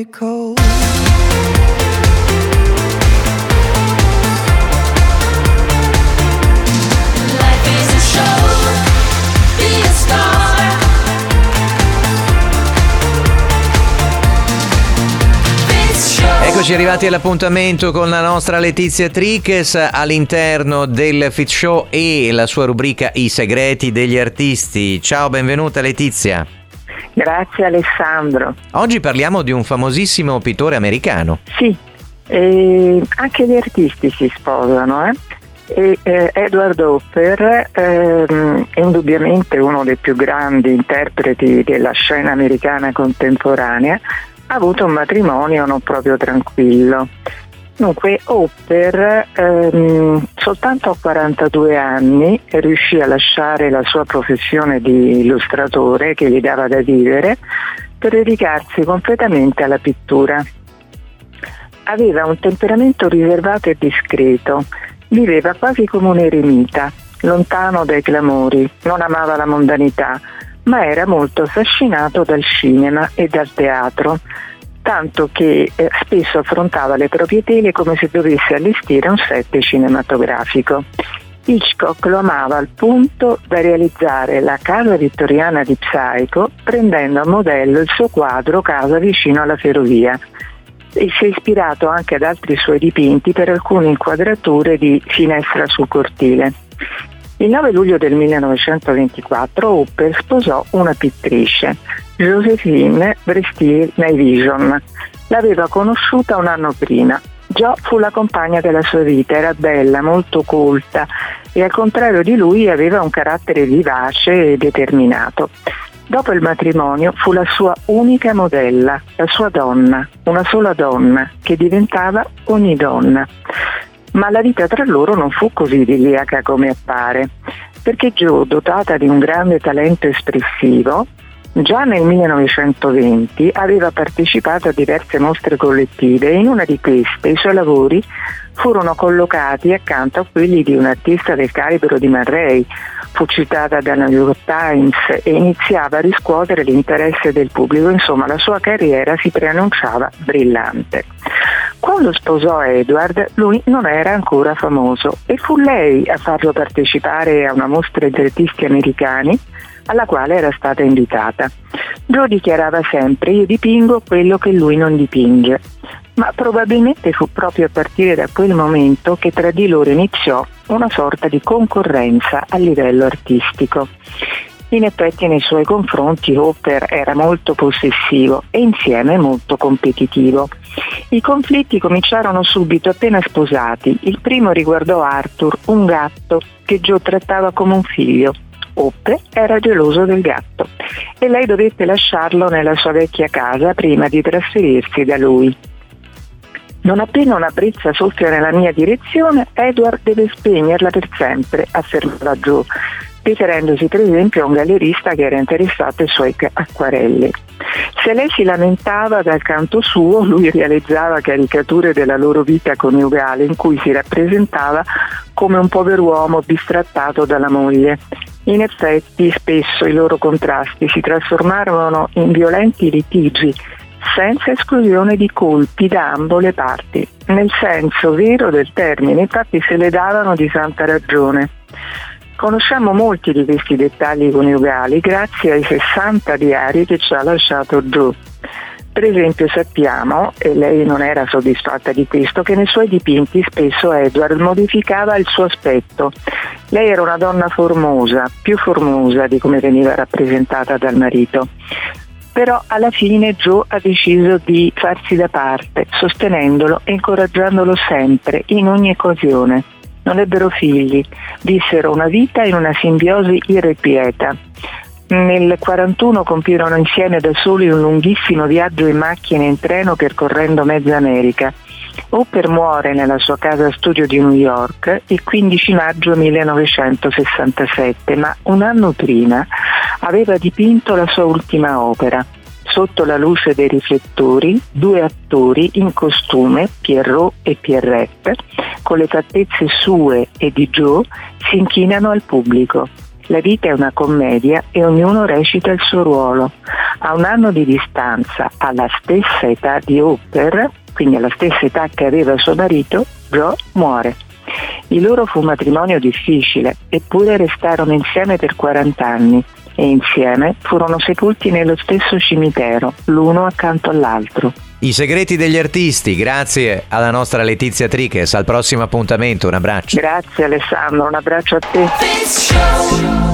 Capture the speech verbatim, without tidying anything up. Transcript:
it cold. Life is a show, be a star. Eccoci arrivati all'appuntamento con la nostra Letizia Triches all'interno del Fit Show e la sua rubrica I segreti degli artisti. Ciao, benvenuta Letizia. Grazie Alessandro. Oggi parliamo di un famosissimo pittore americano. Sì, eh, anche gli artisti si sposano, eh? E, eh, Edward Hopper eh, è indubbiamente uno dei più grandi interpreti della scena americana contemporanea. Ha avuto un matrimonio non proprio tranquillo. Dunque Hopper ehm, soltanto a quarantadue anni riuscì a lasciare la sua professione di illustratore che gli dava da vivere per dedicarsi completamente alla pittura. Aveva un temperamento riservato e discreto, viveva quasi come un eremita, lontano dai clamori, non amava la mondanità, ma era molto affascinato dal cinema e dal teatro, tanto che eh, spesso affrontava le proprie tele come se dovesse allestire un set cinematografico. Hitchcock lo amava al punto da realizzare la casa vittoriana di Psycho prendendo a modello il suo quadro Casa vicino alla ferrovia, e si è ispirato anche ad altri suoi dipinti per alcune inquadrature di Finestra sul cortile. Il nove luglio del millenovecentoventiquattro Hopper sposò una pittrice, Josephine Brestier-Navision. L'aveva conosciuta un anno prima. Jo fu la compagna della sua vita, era bella, molto colta e al contrario di lui aveva un carattere vivace e determinato. Dopo il matrimonio fu la sua unica modella, la sua donna, una sola donna, che diventava ogni donna. Ma la vita tra loro non fu così idilliaca come appare, perché Jo, dotata di un grande talento espressivo, già nel millenovecentoventi aveva partecipato a diverse mostre collettive e in una di queste i suoi lavori furono collocati accanto a quelli di un artista del calibro di Man Ray. Fu citata dal New York Times e iniziava a riscuotere l'interesse del pubblico. Insomma, la sua carriera si preannunciava brillante. Quando sposò Edward, lui non era ancora famoso e fu lei a farlo partecipare a una mostra di artisti americani alla quale era stata invitata. Jo dichiarava sempre: io dipingo quello che lui non dipinge. Ma probabilmente fu proprio a partire da quel momento che tra di loro iniziò una sorta di concorrenza a livello artistico. In effetti nei suoi confronti Hopper era molto possessivo e insieme molto competitivo. I conflitti cominciarono subito appena sposati. Il primo riguardò Arthur, un gatto che Jo trattava come un figlio. Hopper era geloso del gatto e lei dovette lasciarlo nella sua vecchia casa prima di trasferirsi da lui. Non appena una brezza soffia nella mia direzione, Edward deve spegnerla per sempre, affermava Jo, riferendosi per esempio a un gallerista che era interessato ai suoi acquarelli. Se lei si lamentava dal canto suo, lui realizzava caricature della loro vita coniugale in cui si rappresentava come un pover'uomo bistrattato dalla moglie. In effetti spesso i loro contrasti si trasformarono in violenti litigi, senza esclusione di colpi da ambo le parti, nel senso vero del termine, infatti se le davano di santa ragione. Conosciamo molti di questi dettagli coniugali grazie ai sessanta diari che ci ha lasciato Jo. Per esempio sappiamo, e lei non era soddisfatta di questo, che nei suoi dipinti spesso Edward modificava il suo aspetto. Lei era una donna formosa, più formosa di come veniva rappresentata dal marito. Però alla fine Jo ha deciso di farsi da parte, sostenendolo e incoraggiandolo sempre, in ogni occasione. Non ebbero figli, vissero una vita in una simbiosi irrequieta. Nel quarantuno compirono insieme da soli un lunghissimo viaggio in macchina e in treno percorrendo mezza America. Hopper muore nella sua casa studio di New York il quindici maggio millenovecentosessantasette, ma un anno prima aveva dipinto la sua ultima opera. Sotto la luce dei riflettori, due attori in costume, Pierrot e Pierrette, con le fattezze sue e di Jo, si inchinano al pubblico. La vita è una commedia e ognuno recita il suo ruolo. A un anno di distanza, alla stessa età di Hopper, quindi alla stessa età che aveva suo marito, Joe muore. Il loro fu un matrimonio difficile, eppure restarono insieme per quaranta anni e insieme furono sepolti nello stesso cimitero, l'uno accanto all'altro. I segreti degli artisti, grazie alla nostra Letizia Triches. Al prossimo appuntamento, un abbraccio. Grazie Alessandro, un abbraccio a te. Fitz Show.